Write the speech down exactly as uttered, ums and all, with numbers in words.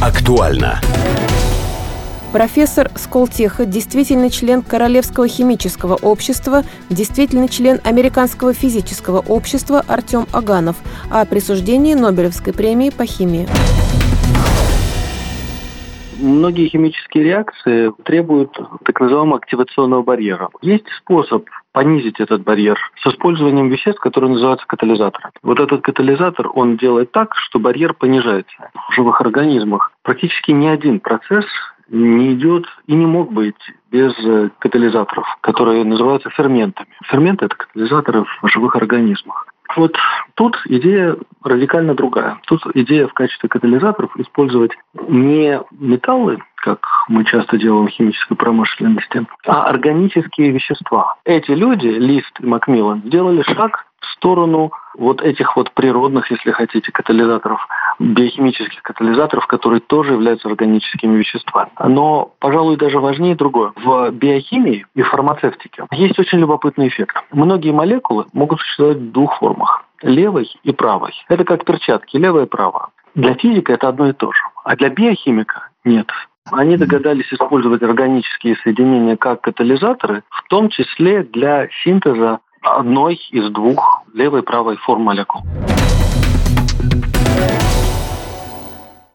Актуально. Профессор Сколтеха, действительный член Королевского химического общества, действительный член Американского физического общества Артем Аганов о присуждении Нобелевской премии по химии. Многие химические реакции требуют так называемого активационного барьера. Есть способ понизить этот барьер с использованием веществ, которые называются катализатором. Вот этот катализатор, он делает так, что барьер понижается. В живых организмах практически ни один процесс не идет и не мог быть без катализаторов, которые называются ферментами. Ферменты – это катализаторы в живых организмах. Вот тут идея радикально другая. Тут идея в качестве катализаторов использовать не металлы, как мы часто делаем в химической промышленности, а органические вещества. Эти люди, Лист и Макмиллан, сделали шаг в сторону вот этих вот природных, если хотите, катализаторов, биохимических катализаторов, которые тоже являются органическими веществами. Но, пожалуй, даже важнее другое. В биохимии и фармацевтике есть очень любопытный эффект. Многие молекулы могут существовать в двух формах. Левой и правой. Это как перчатки, левая и правая. Для физика это одно и то же. А для биохимика нет. Они догадались использовать органические соединения как катализаторы, в том числе для синтеза одной из двух левой и правой форм молекул.